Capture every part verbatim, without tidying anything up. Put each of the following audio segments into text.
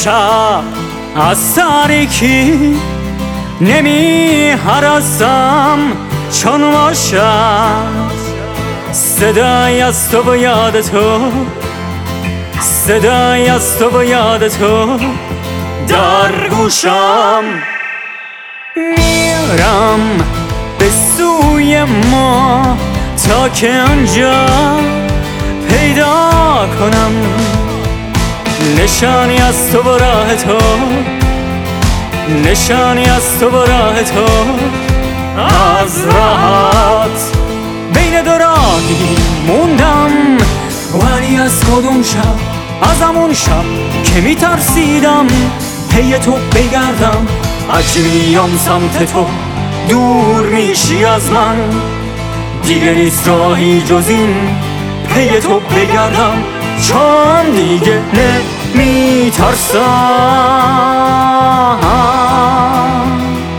امشب از تاریکی نمی هراسم، چون باشد صدای از تو و یاد تو، صدای از تو و یاد تو در گوشم. میرم به سوی ما تا که آنجا پیدا کنم نشانی از تو و راه تو، نشانی از تو و راه تو. از راحت بین دو راهی موندم، ولی از کدوم شب؟ از همون شب که میترسیدم پی تو بگردم. هرچی میام سمت تو دور میشی از من، دیگه نیست راهی جز این پی تو بگردم، چون دیگه نمیترسم.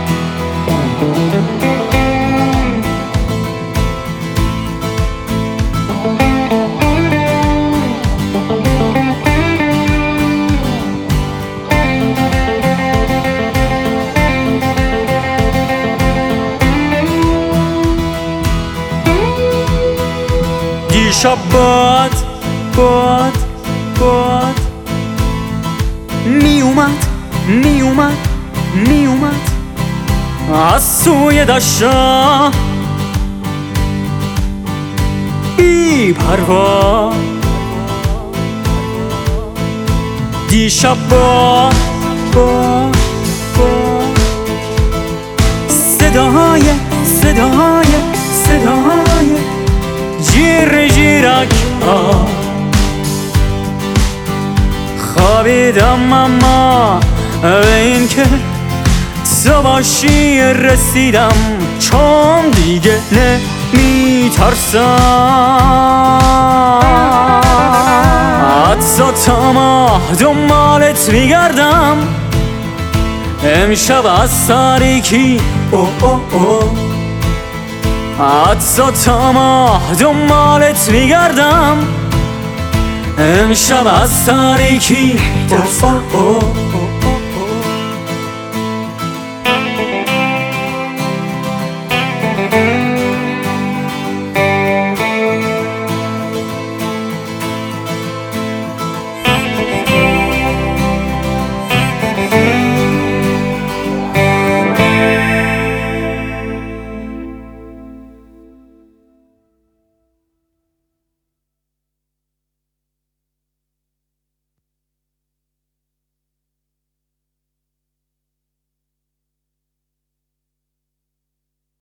دیشب باد باد باد می اومد می اومد می اومد از سوی دشتا بی پروا. دیشب باد باد باد صدای صدای صدای جیر جیرک ها. خوابیدم اما به این که تو باشی رسیدم، چون دیگه نمیترسم. حتی تا ماه دنبالت میگردم، امشب از تاریکی او او او. حتی تا ماه دنبالت میگردم، امشب از تاریکی او او او.